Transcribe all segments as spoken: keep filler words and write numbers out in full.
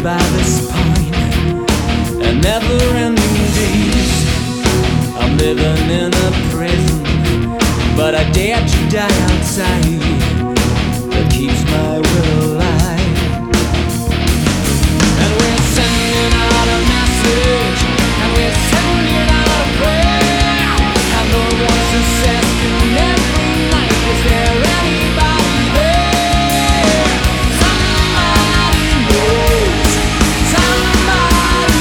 by the spine and never-ending days. I'm living in a prison, but I dare to die outside. That keeps my will alive. And we're sending out a message, and we're sending out a prayer, and the voices asking every night, is there anybody there? Somebody knows, somebody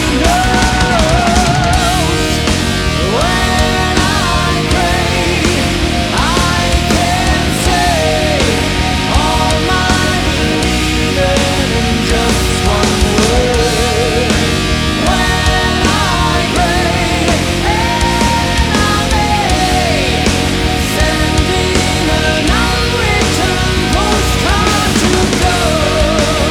knows. When I pray, I can say all my believing in just one word. When I pray, and I may, sending an unwritten postcard to God.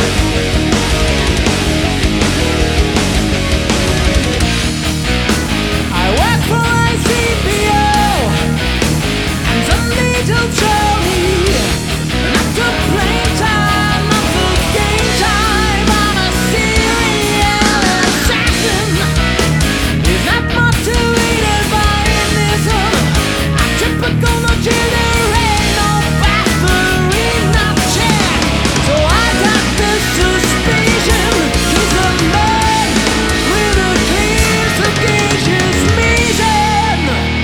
I work for I C P O, and someday they'll show me not to play time, not to game time. I'm a serial assassin. Is that motivated by anism? A typical no-children, no battery, not check. So I got this suspicion he's a man with a clear, sagacious reason.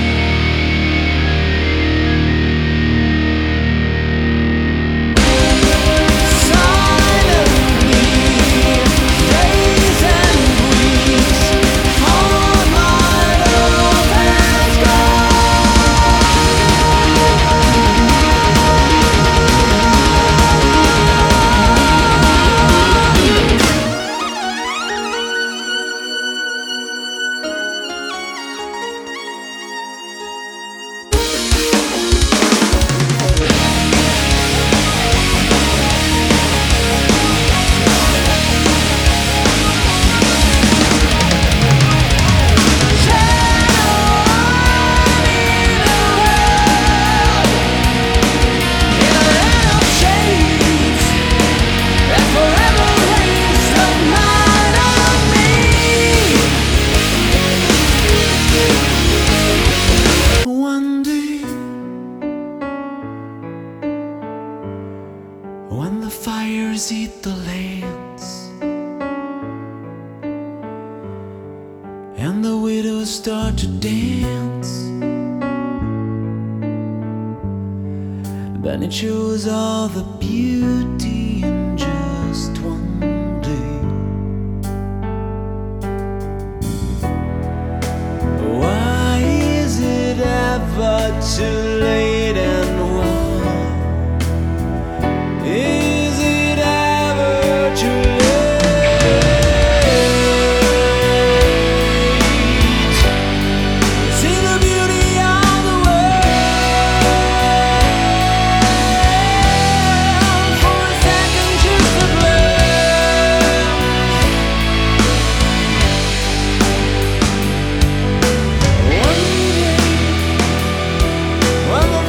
Silently, days and weeks, all my love has one day, when the fires eat the lands and the widows start to dance, then it shows all the beauty in just one day. Why is it ever too late, and why is it ever too late? See the beauty of the world for a second just to glance. One day, when the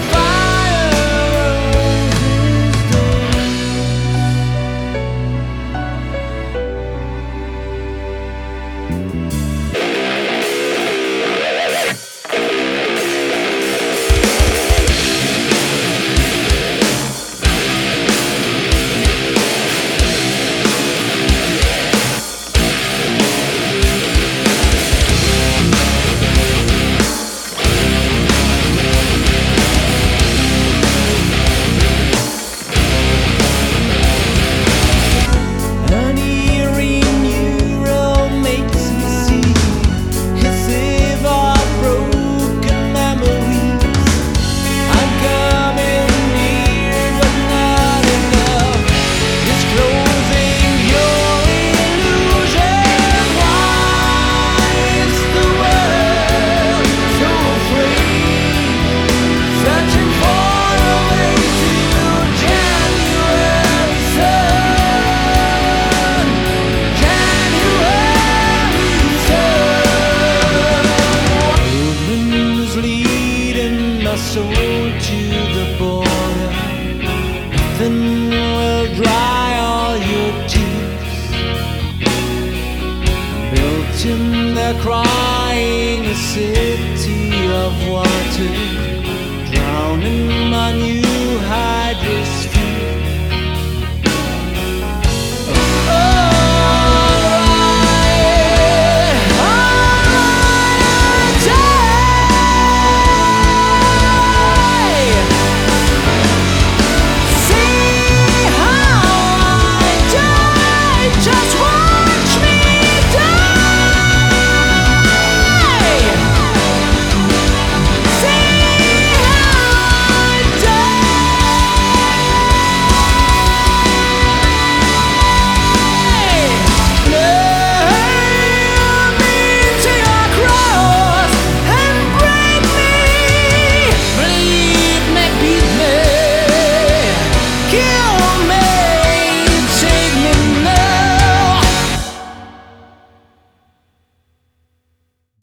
Imagine they're crying a city of water, drowning my new hydrous